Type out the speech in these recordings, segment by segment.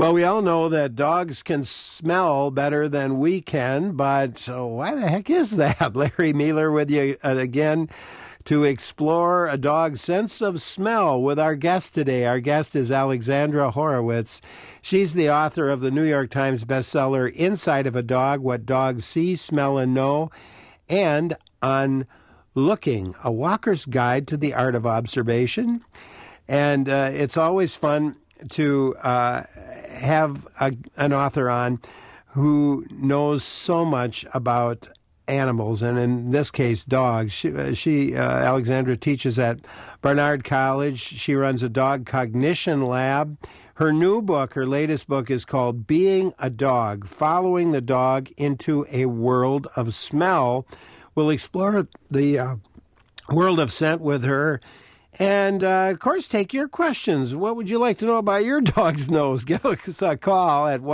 Well, we all know that dogs can smell better than we can, but why the heck is that? Larry Mueller with you again to explore a dog's sense of smell with our guest today. Our guest is Alexandra Horowitz. She's the author of the New York Times bestseller, Inside of a Dog, What Dogs See, Smell, and Know, and on Looking, A Walker's Guide to the Art of Observation. And it's always fun to have an author on who knows so much about animals, and in this case, dogs. She Alexandra teaches at Barnard College. She runs a dog cognition lab. Her new book, her latest book, is called Being a Dog, Following the Dog into a World of Smell. We'll explore the world of scent with her. And, of course, take your questions. What would you like to know about your dog's nose? Give us a call at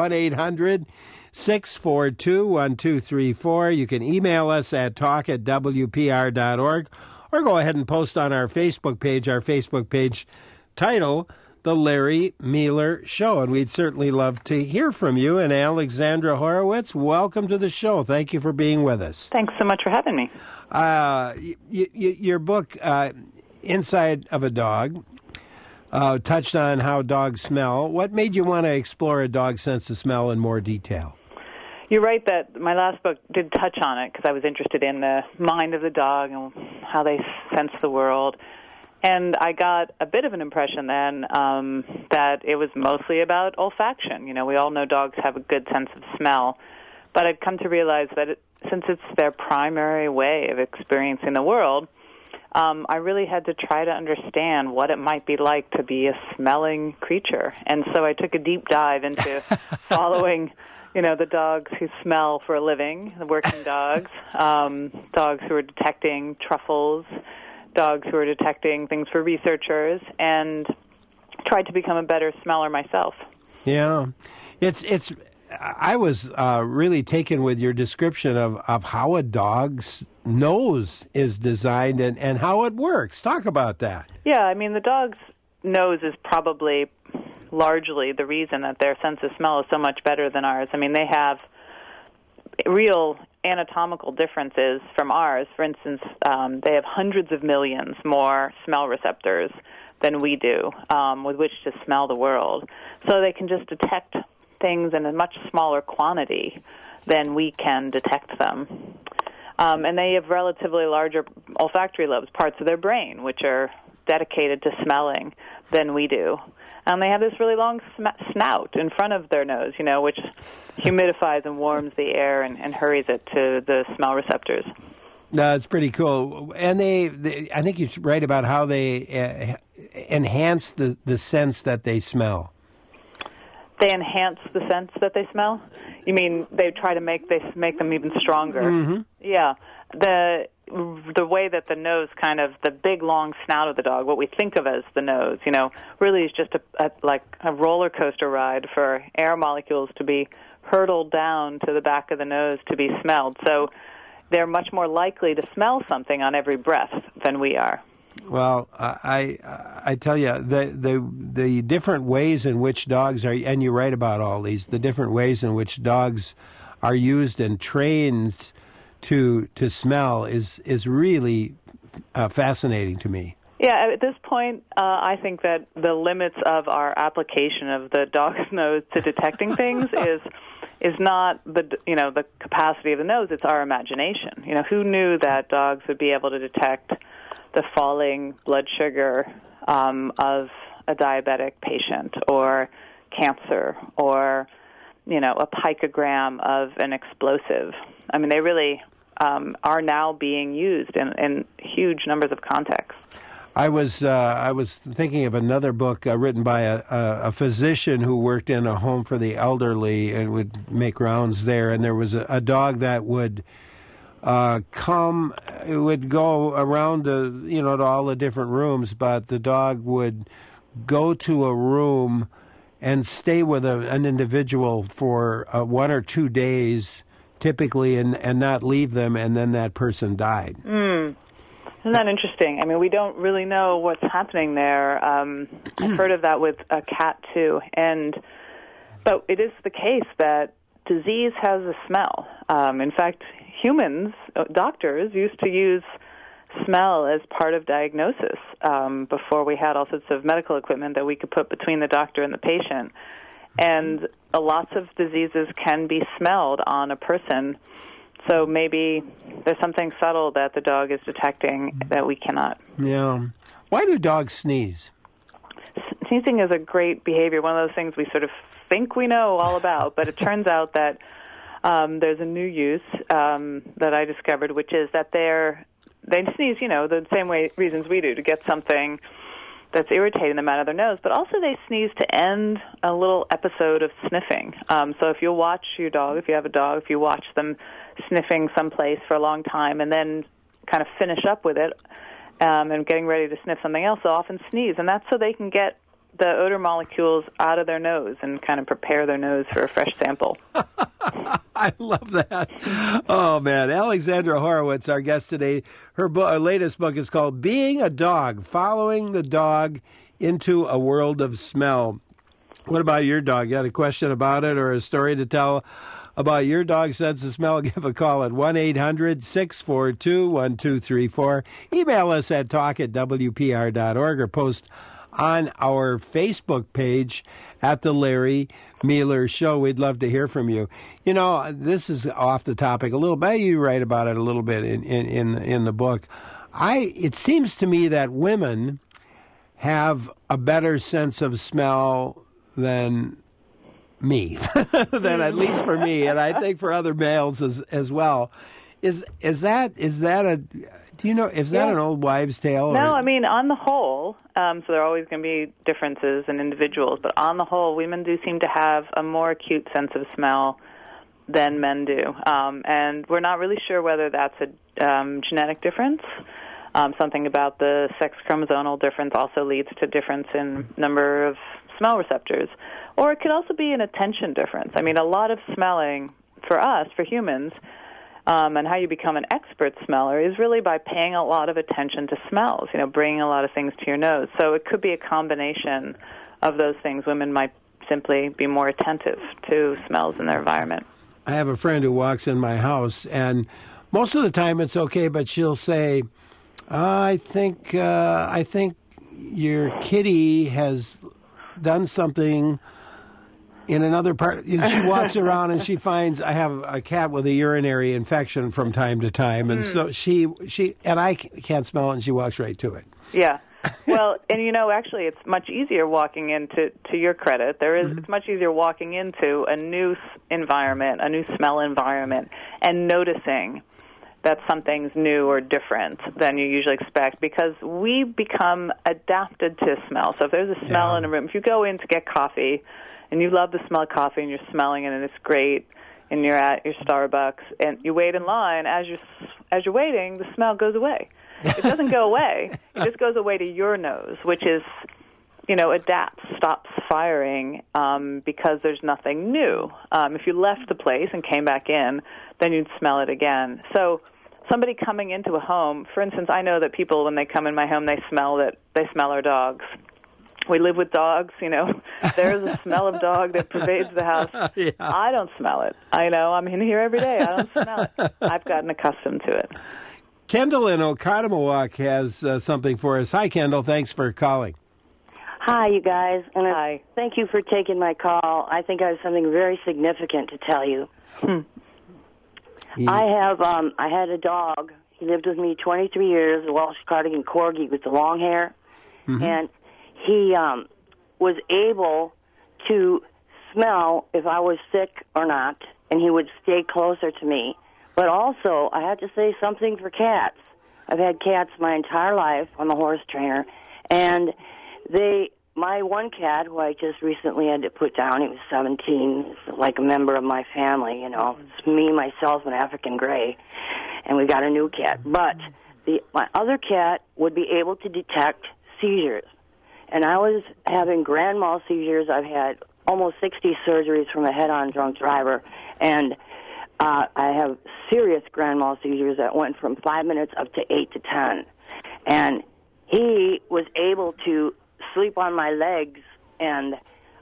1-800-642-1234. You can email us at talk@wpr.org or go ahead and post on our Facebook page title, The Larry Mueller Show. And we'd certainly love to hear from you. And Alexandra Horowitz, welcome to the show. Thank you for being with us. Thanks so much for having me. Your book... Inside of a Dog, touched on how dogs smell. What made you want to explore a dog's sense of smell in more detail? You're right that my last book did touch on it because I was interested in the mind of the dog and how they sense the world. And I got a bit of an impression then that it was mostly about olfaction. You know, we all know dogs have a good sense of smell. But I've come to realize that since it's their primary way of experiencing the world, I really had to try to understand what it might be like to be a smelling creature. And so I took a deep dive into following, the dogs who smell for a living, the working dogs, dogs who are detecting truffles, dogs who are detecting things for researchers, and tried to become a better smeller myself. Yeah. I was really taken with your description of how a dog's nose is designed and how it works. Talk about that. Yeah, I mean, the dog's nose is probably largely the reason that their sense of smell is so much better than ours. I mean, they have real anatomical differences from ours. For instance, they have hundreds of millions more smell receptors than we do with which to smell the world. So they can just detect things in a much smaller quantity than we can detect them. And they have relatively larger olfactory lobes, parts of their brain, which are dedicated to smelling than we do. And they have this really long snout in front of their nose, which humidifies and warms the air and hurries it to the smell receptors. It's pretty cool. And I think you write about how they enhance the sense that they smell. They enhance the sense that they smell? You mean they try to make them even stronger? Mm-hmm. Yeah. The way that the nose the big long snout of the dog, what we think of as the nose, really is just like a roller coaster ride for air molecules to be hurtled down to the back of the nose to be smelled. So they're much more likely to smell something on every breath than we are. Well, I tell you, the different ways in which dogs are, and you write about all these, the different ways in which dogs are used and trained to smell is really fascinating to me. Yeah, at this point, I think that the limits of our application of the dog's nose to detecting things is not the capacity of the nose; it's our imagination. Who knew that dogs would be able to detect the falling blood sugar of a diabetic patient, or cancer, or a picogram of an explosive. I mean, they really are now being used in huge numbers of contexts. I was thinking of another book written by a physician who worked in a home for the elderly and would make rounds there, and there was a dog that would it would go around to all the different rooms, but the dog would go to a room and stay with an individual for 1 or 2 days, typically, and not leave them, and then that person died. Isn't that interesting? I mean, we don't really know what's happening there. I've heard of that with a cat, too, and But it is the case that disease has a smell. In fact, humans, doctors, used to use smell as part of diagnosis before we had all sorts of medical equipment that we could put between the doctor and the patient. And lots of diseases can be smelled on a person. So maybe there's something subtle that the dog is detecting that we cannot. Yeah. Why do dogs sneeze? Sneezing is a great behavior, one of those things we sort of think we know all about, but it turns out that there's a new use that I discovered, which is that they sneeze, the same reasons we do, to get something that's irritating them out of their nose, but also they sneeze to end a little episode of sniffing. So if you'll watch your dog, if you have a dog, if you watch them sniffing someplace for a long time and then kind of finish up with it and getting ready to sniff something else, they'll often sneeze, and that's so they can get the odor molecules out of their nose and kind of prepare their nose for a fresh sample. I love that. Oh, man. Alexandra Horowitz, our guest today, her latest book is called Being a Dog, Following the Dog into a World of Smell. What about your dog? You had a question about it or a story to tell about your dog's sense of smell? Give a call at 1-800-642-1234. Email us at talk@wpr.org or post on our Facebook page at The Larry Mealer Show. We'd love to hear from you. This is off the topic a little bit. You write about it a little bit in the book. It seems to me that women have a better sense of smell than me, than at least for me, and I think for other males as well. Is that an old wives' tale? No, I mean, on the whole, so there are always going to be differences in individuals, but on the whole, women do seem to have a more acute sense of smell than men do. And we're not really sure whether that's a genetic difference. Something about the sex chromosomal difference also leads to difference in number of smell receptors. Or it could also be an attention difference. I mean, a lot of smelling for us, for humans, and how you become an expert smeller is really by paying a lot of attention to smells, bringing a lot of things to your nose. So it could be a combination of those things. Women might simply be more attentive to smells in their environment. I have a friend who walks in my house, and most of the time it's okay, but she'll say, I think your kitty has done something in another part. And she walks around and she finds I have a cat with a urinary infection from time to time, and so she and I can't smell it, and she walks right to it. Yeah. Well, and actually, it's much easier walking into, to your credit, it's much easier walking into a new environment, a new smell environment, and noticing that something's new or different than you usually expect, because we become adapted to smell. So if there's a smell in a room, if you go in to get coffee, and you love the smell of coffee, and you're smelling it, and it's great, and you're at your Starbucks, and you wait in line, as you're waiting, the smell goes away. It doesn't go away. It just goes away to your nose, which is, adapts, stops firing because there's nothing new. If you left the place and came back in, then you'd smell it again. So somebody coming into a home, for instance, I know that people, when they come in my home, they smell our dogs. We live with dogs, There's a smell of dog that pervades the house. Yeah. I don't smell it. I know. I'm in here every day. I don't smell it. I've gotten accustomed to it. Kendall in Oconomowoc has something for us. Hi, Kendall. Thanks for calling. Hi, you guys. And Hi. Thank you for taking my call. I think I have something very significant to tell you. Yeah. I had a dog. He lived with me 23 years, a Welsh Cardigan Corgi with the long hair. And he was able to smell if I was sick or not, and he would stay closer to me. But also, I have to say something for cats. I've had cats my entire life. I'm a horse trainer. And my one cat, who I just recently had to put down, he was 17, like a member of my family, It's me, myself, and African Gray. And we got a new cat. But my other cat would be able to detect seizures. And I was having grand mal seizures. I've had almost 60 surgeries from a head-on drunk driver. And I have serious grand mal seizures that went from 5 minutes up to 8 to 10. And he was able to sleep on my legs, and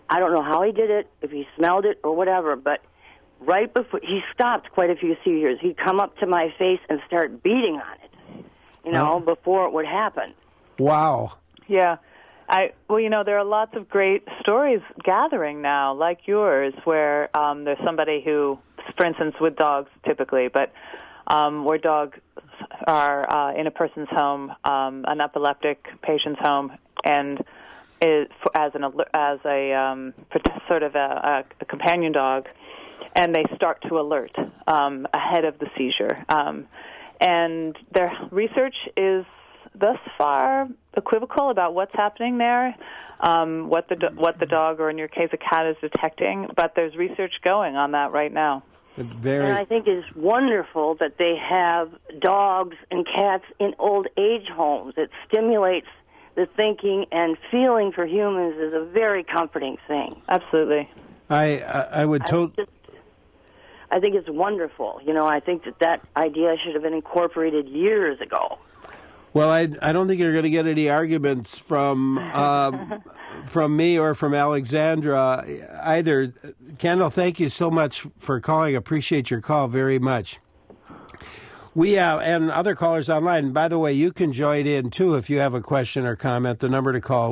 I don't know how he did it, if he smelled it or whatever, but right before he stopped quite a few seizures, he'd come up to my face and start beating on it, before it would happen. Wow. Yeah. There are lots of great stories gathering now, like yours, where there's somebody who, for instance, with dogs typically, but where dogs are in a person's home, an epileptic patient's home, and is as a sort of a companion dog, and they start to alert ahead of the seizure. And their research is thus far equivocal about what's happening there, what the dog, or in your case a cat, is detecting. But there's research going on that right now. And I think it's wonderful that they have dogs and cats in old age homes. It stimulates the thinking and feeling for humans is a very comforting thing. Absolutely. I would I think it's wonderful. I think that idea should have been incorporated years ago. Well, I don't think you're going to get any arguments from me or from Alexandra either. Kendall, thank you so much for calling. Appreciate your call very much. We and other callers online. By the way, you can join in too if you have a question or comment. The number to call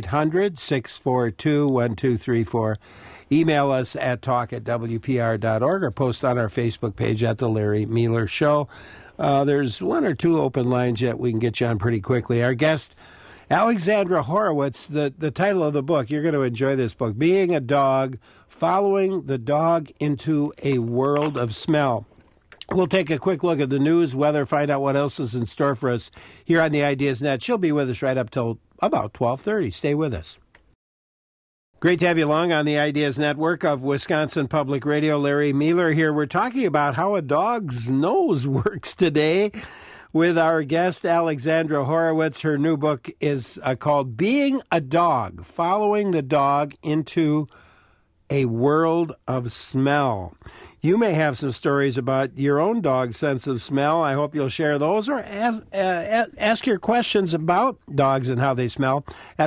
1-800-642-1234. Email us at talk@wpr.org or post on our Facebook page at The Larry Miller Show. There's one or two open lines yet we can get you on pretty quickly. Our guest, Alexandra Horowitz, the title of the book, you're going to enjoy this book, Being a Dog, Following the Dog into a World of Smell. We'll take a quick look at the news, weather, find out what else is in store for us here on the Ideas Net. She'll be with us right up till about 12:30. Stay with us. Great to have you along on the Ideas Network of Wisconsin Public Radio. Larry Miller here. We're talking about how a dog's nose works today with our guest, Alexandra Horowitz. Her new book is called Being a Dog, Following the Dog into a World of Smell. You may have some stories about your own dog's sense of smell. I hope you'll share those or ask your questions about dogs and how they smell at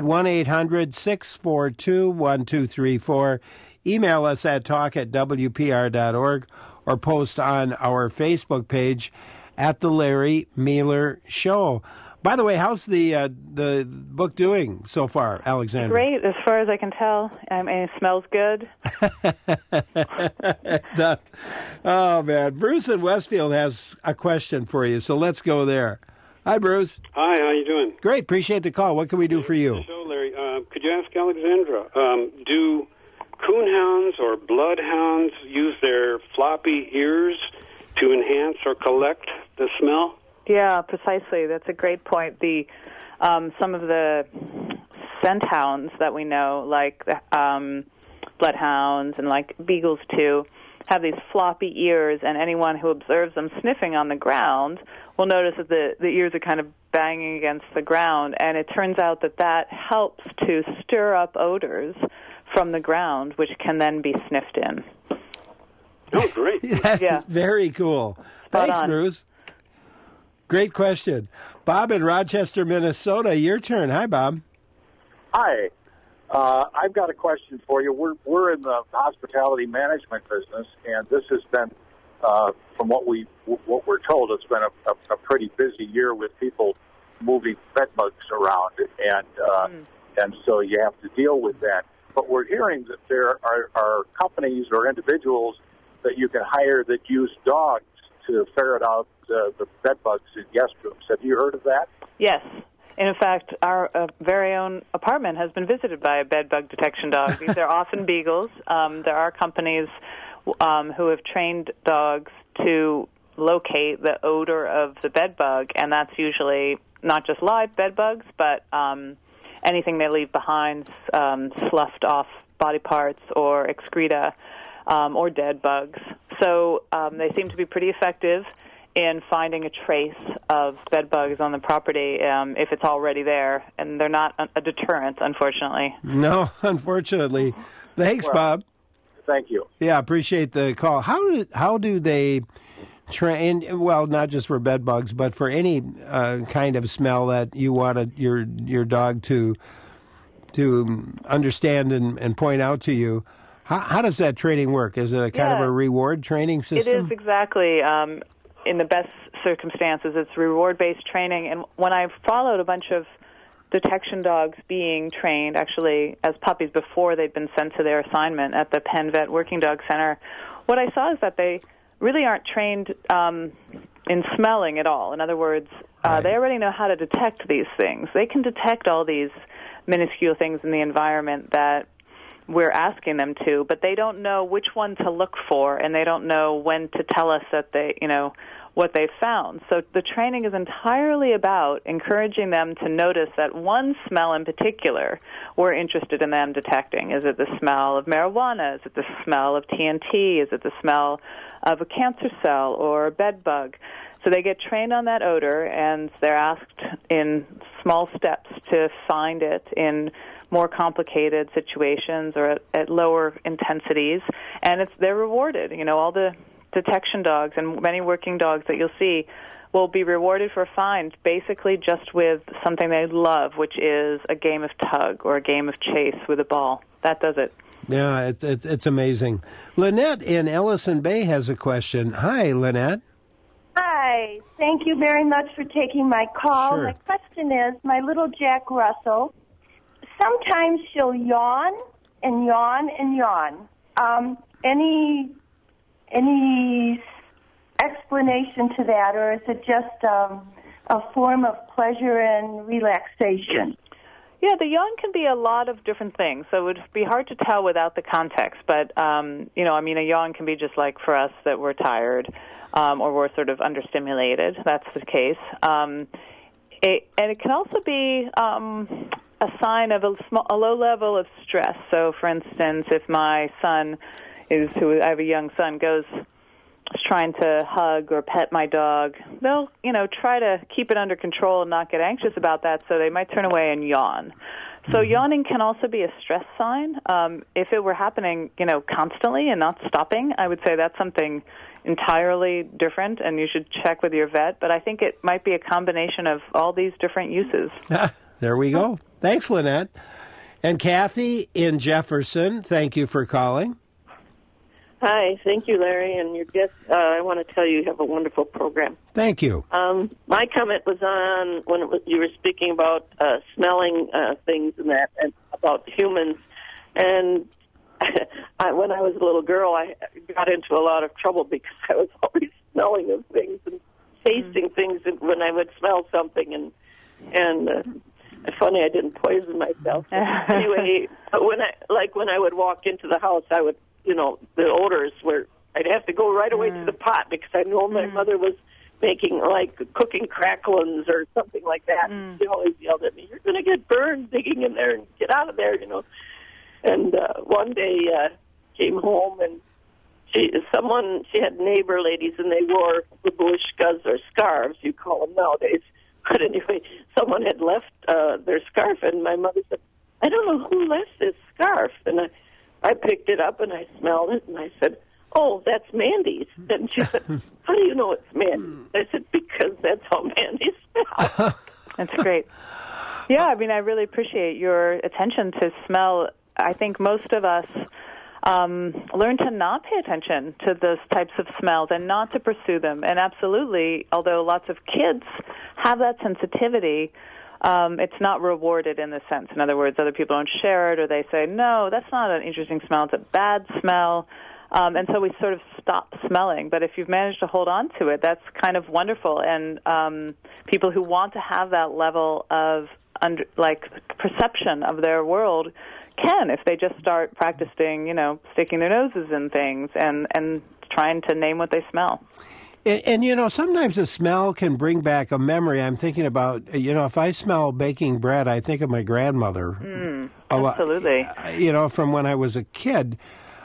1-800-642-1234. Email us at talk@wpr.org or post on our Facebook page at The Larry Miller Show. By the way, how's the book doing so far, Alexandra? Great, as far as I can tell. And it smells good. Oh, man. Bruce in Westfield has a question for you, so let's go there. Hi, Bruce. Hi, how you doing? Great, appreciate the call. What can we do for you? So, Larry, could you ask Alexandra, do coonhounds or bloodhounds use their floppy ears to enhance or collect the smell? Yeah, precisely. That's a great point. Some of the scent hounds that we know, like bloodhounds and like beagles too, have these floppy ears, and anyone who observes them sniffing on the ground will notice that the ears are kind of banging against the ground, and it turns out that helps to stir up odors from the ground, which can then be sniffed in. Oh, great. That's very cool. Thanks, Bruce. Great question. Bob in Rochester, Minnesota, your turn. Hi, Bob. Hi. I've got a question for you. We're in the hospitality management business, and this has been, from what we're told, it's been a pretty busy year with people moving bed bugs around, and so you have to deal with that. But we're hearing that there are companies or individuals that you can hire that use dogs to ferret out the bed bugs in guest rooms. Have you heard of that? Yes. In fact, our very own apartment has been visited by a bed bug detection dog. These are often beagles. There are companies who have trained dogs to locate the odor of the bed bug, and that's usually not just live bed bugs, but anything they leave behind, sloughed off body parts or excreta, or dead bugs. So they seem to be pretty effective in finding a trace of bed bugs on the property if it's already there, and they're not a deterrent, unfortunately. No, unfortunately. Thanks, Bob. Thank you. Yeah, appreciate the call. How do they train? Well, not just for bed bugs, but for any kind of smell that you want your dog to understand and point out to you. How does that training work? Is it a kind of a reward training system? It is, exactly. In the best circumstances, it's reward-based training. And when I followed a bunch of detection dogs being trained, actually, as puppies before they'd been sent to their assignment at the Penn Vet Working Dog Center, what I saw is that they really aren't trained in smelling at all. In other words, they already know how to detect these things. They can detect all these minuscule things in the environment that we're asking them to, but they don't know which one to look for, and they don't know when to tell us that what they've found. So the training is entirely about encouraging them to notice that one smell in particular we're interested in them detecting. Is it the smell of marijuana? Is it the smell of TNT? Is it the smell of a cancer cell or a bed bug? So they get trained on that odor, and they're asked in small steps to find it in more complicated situations or at lower intensities, and they're rewarded. All the detection dogs and many working dogs that you'll see will be rewarded for a find basically just with something they love, which is a game of tug or a game of chase with a ball. That does it. Yeah, it's amazing. Lynette in Ellison Bay has a question. Hi, Lynette. Hi. Thank you very much for taking my call. Sure. My question is, my little Jack Russell, sometimes she'll yawn and yawn and yawn. Any explanation to that, or is it just a form of pleasure and relaxation? Yeah, the yawn can be a lot of different things, so it would be hard to tell without the context. But, a yawn can be just like for us that we're tired or we're sort of understimulated. That's the case. And it can also be a sign of a low level of stress. So, for instance, if my son I have a young son, is trying to hug or pet my dog, they'll, try to keep it under control and not get anxious about that, so they might turn away and yawn. So yawning can also be a stress sign. If it were happening, constantly and not stopping, I would say that's something entirely different, and you should check with your vet. But I think it might be a combination of all these different uses. There we go. Thanks, Lynette. And Kathy in Jefferson, thank you for calling. Hi, thank you, Larry, and your guest. I want to tell you have a wonderful program. Thank you. My comment was on when you were speaking about smelling things and that, and about humans. And when I was a little girl, I got into a lot of trouble because I was always smelling of things and tasting things when I would smell something. And funny, I didn't poison myself. Anyway, when I would walk into the house, I would. The odors were, I'd have to go right away to the pot because I know my mother was making, cooking cracklins or something like that. She always yelled at me, "You're going to get burned digging in there, and get out of there," And one day came home, and she had neighbor ladies, and they wore babushkas or scarves, you call them nowadays. But anyway, someone had left their scarf, and my mother said, "I don't know who left this scarf." And I picked it up and I smelled it and I said, "Oh, that's Mandy's." And she said, "How do you know it's Mandy's?" I said, "Because that's how Mandy smells." That's great. Yeah, I really appreciate your attention to smell. I think most of us learn to not pay attention to those types of smells and not to pursue them. And absolutely, although lots of kids have that sensitivity, it's not rewarded in the sense. In other words, other people don't share it, or they say, "No, that's not an interesting smell, it's a bad smell." And so we sort of stop smelling. But if you've managed to hold on to it, that's kind of wonderful. And people who want to have that level of perception of their world can, if they just start practicing, sticking their noses in things and trying to name what they smell. And sometimes a smell can bring back a memory. I'm thinking about, if I smell baking bread, I think of my grandmother. Absolutely. From when I was a kid.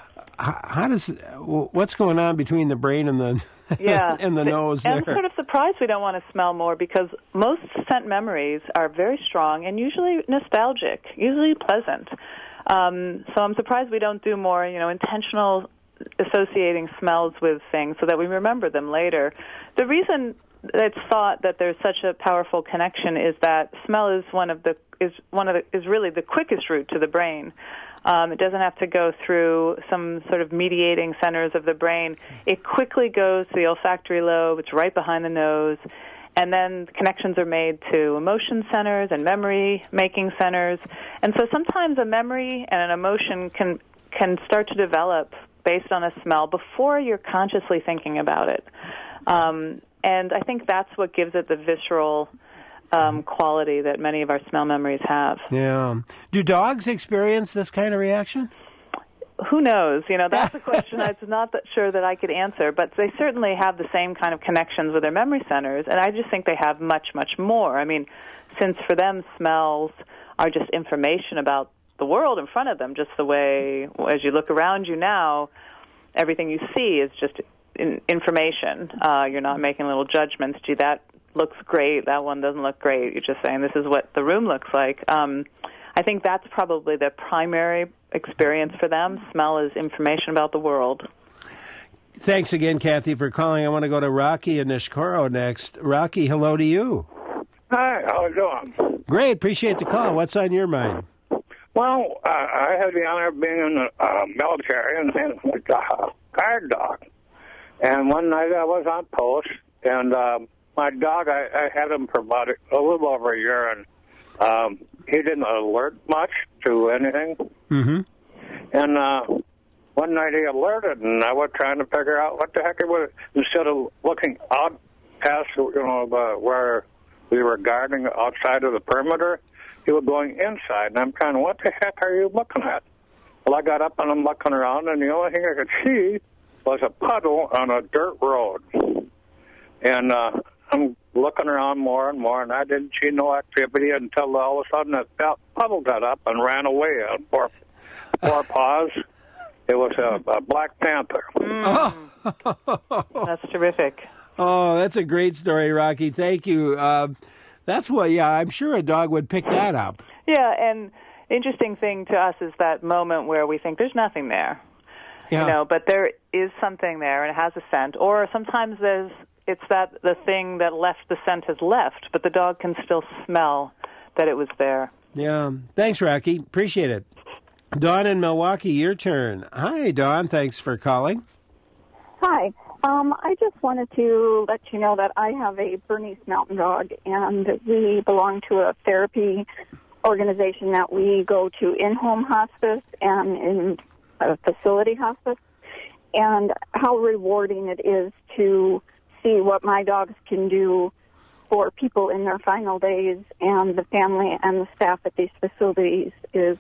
What's going on between the brain and the and the nose there? I'm sort of surprised we don't want to smell more, because most scent memories are very strong and usually nostalgic, usually pleasant. So I'm surprised we don't do more, intentional associating smells with things so that we remember them later. The reason it's thought that there's such a powerful connection is that smell is really the quickest route to the brain. It doesn't have to go through some sort of mediating centers of the brain. It quickly goes to the olfactory lobe. It's right behind the nose. And then connections are made to emotion centers and memory-making centers. And so sometimes a memory and an emotion can start to develop based on a smell before you're consciously thinking about it. And I think that's what gives it the visceral quality that many of our smell memories have. Yeah. Do dogs experience this kind of reaction? Who knows? That's a question I'm not sure that I could answer, but they certainly have the same kind of connections with their memory centers, and I just think they have much, much more. I mean, since for them smells are just information about the world in front of them, just the way, as you look around you now, everything you see is just information. You're not making little judgments. Gee, that looks great, that one doesn't look great. You're just saying this is what the room looks like. I think that's probably the primary experience for them. Smell is information about the world. Thanks again, Kathy, for calling. I want to go to Rocky in Nishkoro next. Rocky, hello to you. Hi, how are you doing? Great, appreciate the call. What's on your mind? Well, I had the honor of being in the military and with a guard dog. And one night I was on post, and my dog, I had him for about a little over a year, and he didn't alert much to anything. Mm-hmm. And one night he alerted, and I was trying to figure out what the heck it was. Instead of looking out past, where we were guarding outside of the perimeter, he was going inside, and I'm trying, what the heck are you looking at? Well, I got up and I'm looking around, and the only thing I could see was a puddle on a dirt road. And I'm looking around more and more, and I didn't see no activity until all of a sudden that puddle got up and ran away on four paws. It was a black panther. That's terrific. Oh, that's a great story, Rocky. Thank you. That's what, I'm sure a dog would pick that up. Yeah, and the interesting thing to us is that moment where we think there's nothing there. Yeah. But there is something there, and it has a scent. Or sometimes it's that the thing that left the scent has left, but the dog can still smell that it was there. Yeah. Thanks, Rocky. Appreciate it. Dawn in Milwaukee, your turn. Hi, Dawn. Thanks for calling. Hi. I just wanted to let you know that I have a Bernese Mountain Dog, and we belong to a therapy organization that we go to in-home hospice and in facility hospice, and how rewarding it is to see what my dogs can do for people in their final days, and the family and the staff at these facilities it's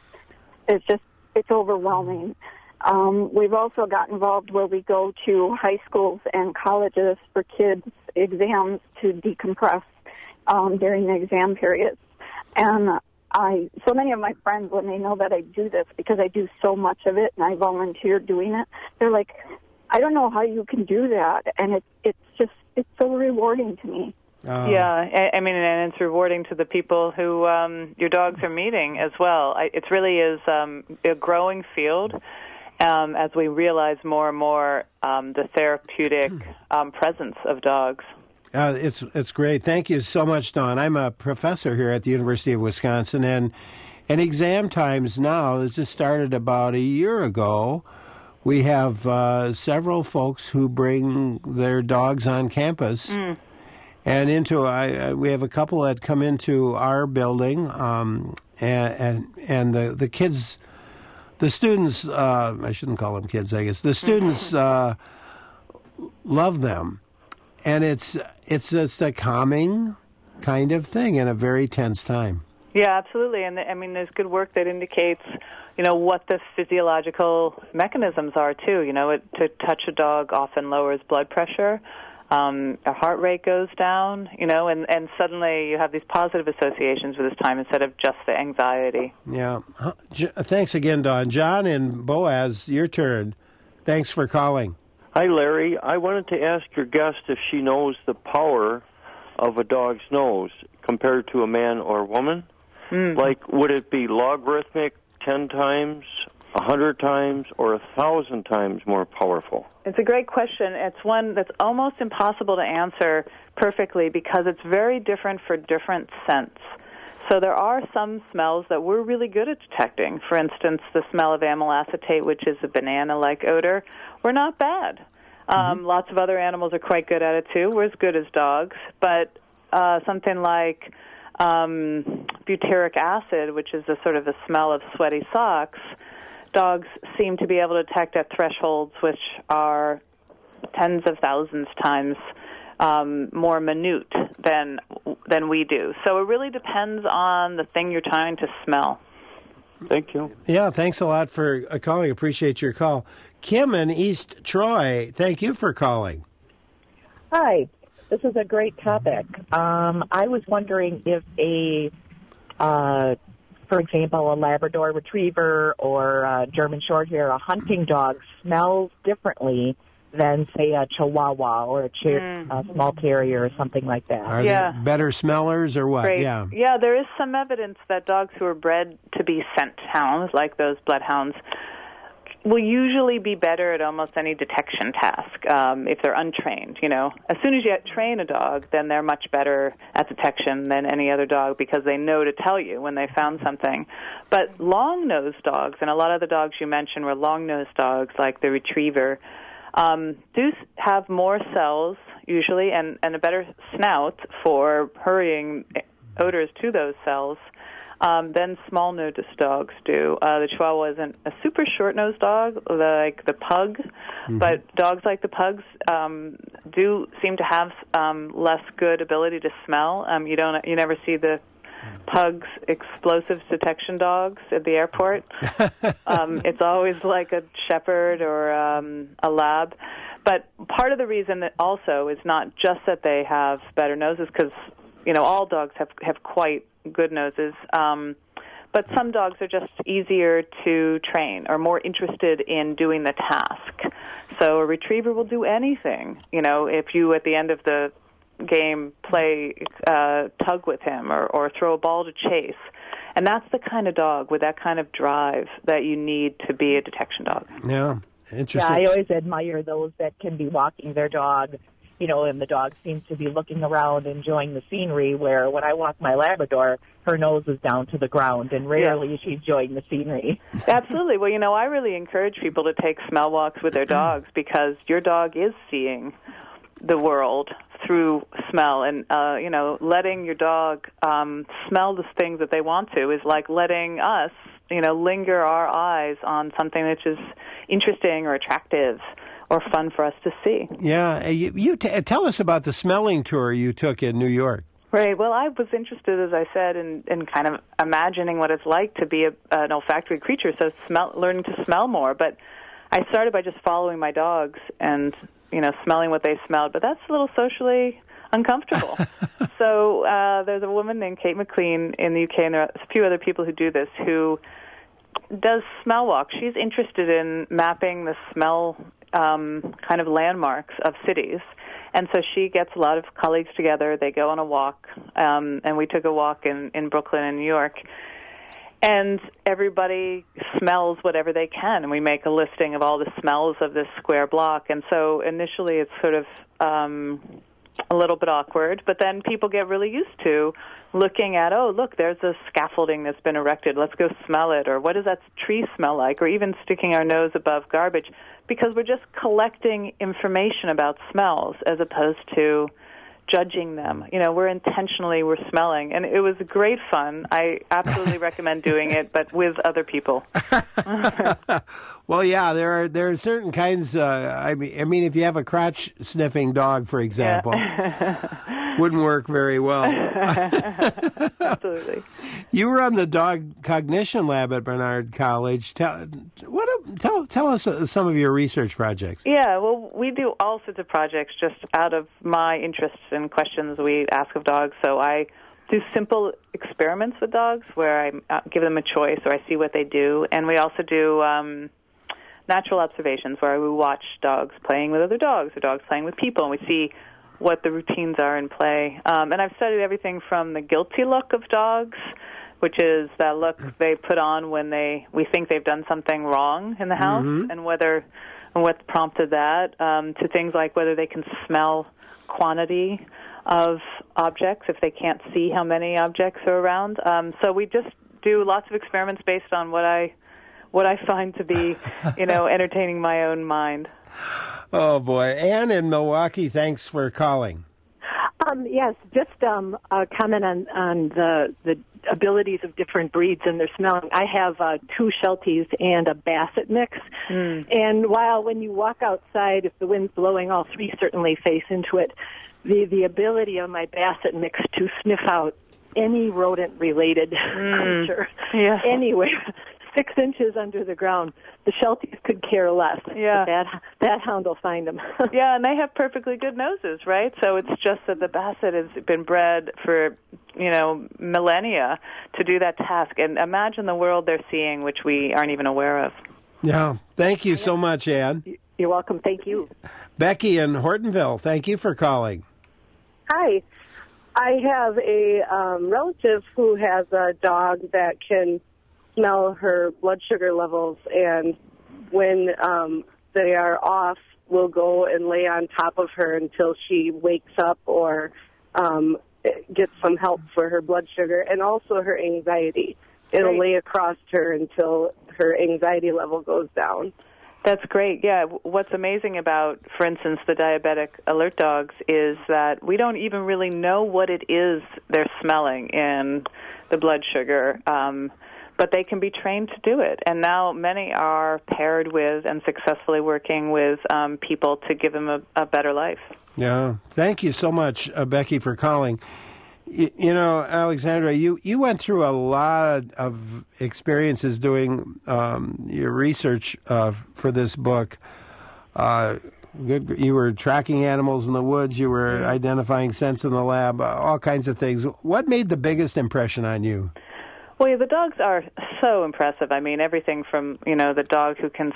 overwhelming. We've also got involved where we go to high schools and colleges for kids' exams to decompress during the exam periods. And so many of my friends, when they know that I do this, because I do so much of it and I volunteer doing it, they're like, I don't know how you can do that. And it's so rewarding to me. Yeah, I mean, and it's rewarding to the people who your dogs are meeting as well. It really is a growing field as we realize more and more the therapeutic presence of dogs. It's great. Thank you so much, Dawn. I'm a professor here at the University of Wisconsin, and exam times now, it just started about a year ago. We have several folks who bring their dogs on campus. And we have a couple that come into our building, and the kids, the students, I shouldn't call them kids, I guess. The students love them, and it's just a calming kind of thing in a very tense time. Yeah, absolutely. And I mean, there's good work that indicates, what the physiological mechanisms are too. To touch a dog often lowers blood pressure. Our heart rate goes down, and suddenly you have these positive associations with this time instead of just the anxiety. Yeah. Thanks again, Dawn. John and Boaz, your turn. Thanks for calling. Hi, Larry. I wanted to ask your guest if she knows the power of a dog's nose compared to a man or woman. Like, would it be logarithmic 10 times 100 times or 1,000 times more powerful? It's a great question. It's one that's almost impossible to answer perfectly because it's very different for different scents. So there are some smells that we're really good at detecting. For instance, the smell of amyl acetate, which is a banana-like odor, we're not bad. Lots of other animals are quite good at it, too. We're as good as dogs. But something like butyric acid, which is a sort of a smell of sweaty socks, dogs seem to be able to detect at thresholds which are tens of thousands times more minute than we do. So it really depends on the thing you're trying to smell. Thank you. Yeah, thanks a lot for calling. Appreciate your call. Kim in East Troy, thank you for calling. Hi. This is a great topic. I was wondering if for example, a Labrador Retriever or a German Shorthair, a hunting dog, smells differently than, say, a Chihuahua or a small terrier or something like that. Are they better smellers or what? Great. Yeah, there is some evidence that dogs who are bred to be scent hounds, like those bloodhounds, will usually be better at almost any detection task if they're untrained. You know, as soon as you train a dog, then they're much better at detection than any other dog because they know to tell you when they found something. But long-nosed dogs, and a lot of the dogs you mentioned were long-nosed dogs, like the Retriever, do have more cells usually and a better snout for hurrying odors to those cells than small-nosed dogs do. The Chihuahua isn't a super short-nosed dog like the pug, but dogs like the pugs do seem to have less good ability to smell. You never see the pugs explosives detection dogs at the airport. It's always like a shepherd or a lab. But part of the reason that also is not just that they have better noses, because all dogs have quite good noses. But some dogs are just easier to train or more interested in doing the task. So a Retriever will do anything. If you at the end of the game play tug with him or throw a ball to chase. And that's the kind of dog with that kind of drive that you need to be a detection dog. Yeah, interesting. Yeah, I always admire those that can be walking their dog, and the dog seems to be looking around, enjoying the scenery, where when I walk my Labrador, her nose is down to the ground, and rarely is she enjoying the scenery. Absolutely. Well, I really encourage people to take smell walks with their dogs because your dog is seeing the world through smell, and letting your dog smell the things that they want to is like letting us linger our eyes on something which is interesting or attractive or fun for us to see. Yeah, you tell us about the smelling tour you took in New York. Right. Well, I was interested, as I said, in kind of imagining what it's like to be an olfactory creature, so learning to smell more. But I started by just following my dogs and smelling what they smelled, but that's a little socially uncomfortable. So there's a woman named Kate McLean in the UK, and there are a few other people who do this, who does smell walks. She's interested in mapping the smell kind of landmarks of cities. And so she gets a lot of colleagues together. They go on a walk, and we took a walk in Brooklyn and New York. And everybody smells whatever they can, and we make a listing of all the smells of this square block. And so initially it's sort of a little bit awkward, but then people get really used to looking at, oh, look, there's a scaffolding that's been erected. Let's go smell it. Or what does that tree smell like? Or even sticking our nose above garbage, because we're just collecting information about smells as opposed to judging them. We're smelling, and it was great fun. I absolutely recommend doing it, but with other people. Well, yeah, there are certain kinds. I mean, if you have a crotch sniffing dog, for example, wouldn't work very well. Absolutely. You were on the dog cognition lab at Barnard College. Tell us some of your research projects. Yeah, well, we do all sorts of projects just out of my interests and questions we ask of dogs. So I do simple experiments with dogs where I give them a choice or I see what they do. And we also do natural observations where we watch dogs playing with other dogs or dogs playing with people, and we see what the routines are in play. And I've studied everything from the guilty look of dogs which is that look they put on when we think they've done something wrong in the house, and what prompted that, to things like whether they can smell quantity of objects if they can't see how many objects are around. So we just do lots of experiments based on what I find to be, entertaining my own mind. Oh, boy. Anne in Milwaukee, thanks for calling. Yes, just a comment on the abilities of different breeds and their smelling. I have 2 Shelties and a Basset mix. And while when you walk outside, if the wind's blowing, all 3 certainly face into it. The ability of my Basset mix to sniff out any rodent-related creature anywhere, 6 inches under the ground. The Shelties could care less. Yeah. That hound will find them. Yeah, and they have perfectly good noses, right? So it's just that the Basset has been bred for, millennia to do that task. And imagine the world they're seeing, which we aren't even aware of. Yeah. Thank you so much, Anne. You're welcome. Thank you. Becky in Hortonville, thank you for calling. Hi. I have a relative who has a dog that can smell her blood sugar levels, and when they are off, will go and lay on top of her until she wakes up or gets some help for her blood sugar and also her anxiety. It'll lay across her until her anxiety level goes down. That's great. Yeah, what's amazing about, for instance, the diabetic alert dogs is that we don't even really know what it is they're smelling in the blood sugar, but they can be trained to do it. And now many are paired with and successfully working with people to give them a better life. Yeah. Thank you so much, Becky, for calling. Alexandra, you went through a lot of experiences doing your research for this book. You were tracking animals in the woods. You were identifying scents in the lab, all kinds of things. What made the biggest impression on you? Well, yeah, the dogs are so impressive. I mean, everything from, the dog who can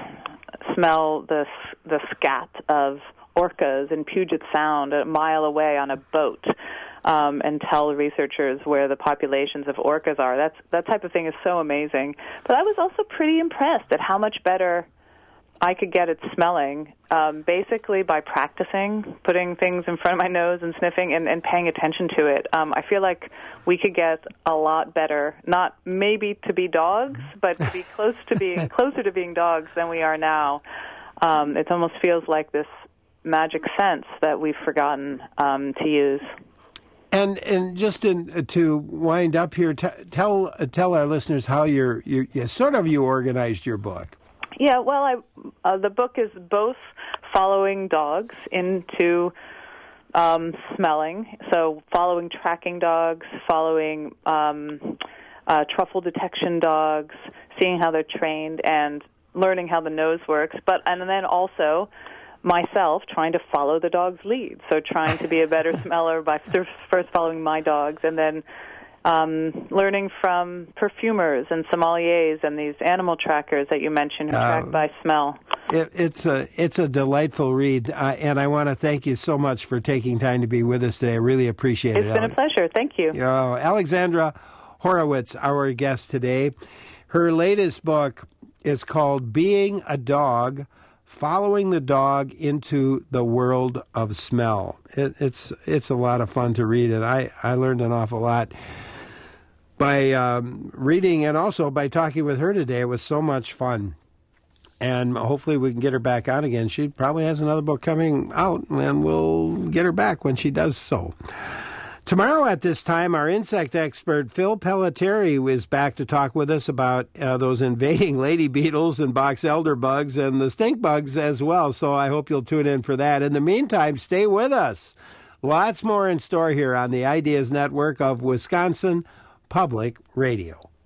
smell the scat of orcas in Puget Sound a mile away on a boat, and tell researchers where the populations of orcas are. That type of thing is so amazing. But I was also pretty impressed at how much better I could get at smelling, basically by practicing, putting things in front of my nose and sniffing and paying attention to it. I feel like we could get a lot better, not maybe to be dogs, but to be closer to being dogs than we are now. It almost feels like this magic sense that we've forgotten to use. And just to wind up here, tell our listeners how you organized your book. Yeah, well, the book is both following dogs into smelling, so following tracking dogs, following truffle detection dogs, seeing how they're trained, and learning how the nose works. And then also myself trying to follow the dog's lead, so trying to be a better smeller by first following my dogs, and then learning from perfumers and sommeliers and these animal trackers that you mentioned who track by smell. It's a delightful read, and I want to thank you so much for taking time to be with us today. I really appreciate it. It's been a pleasure. Thank you. Alexandra Horowitz, our guest today. Her latest book is called Being a Dog, Following the Dog into the World of Smell. It's a lot of fun to read, and I learned an awful lot by reading and also by talking with her today. It was so much fun. And hopefully we can get her back on again. She probably has another book coming out, and we'll get her back when she does so. Tomorrow at this time, our insect expert, Phil Pelletieri, is back to talk with us about those invading lady beetles and box elder bugs and the stink bugs as well. So I hope you'll tune in for that. In the meantime, stay with us. Lots more in store here on the Ideas Network of Wisconsin Public Radio.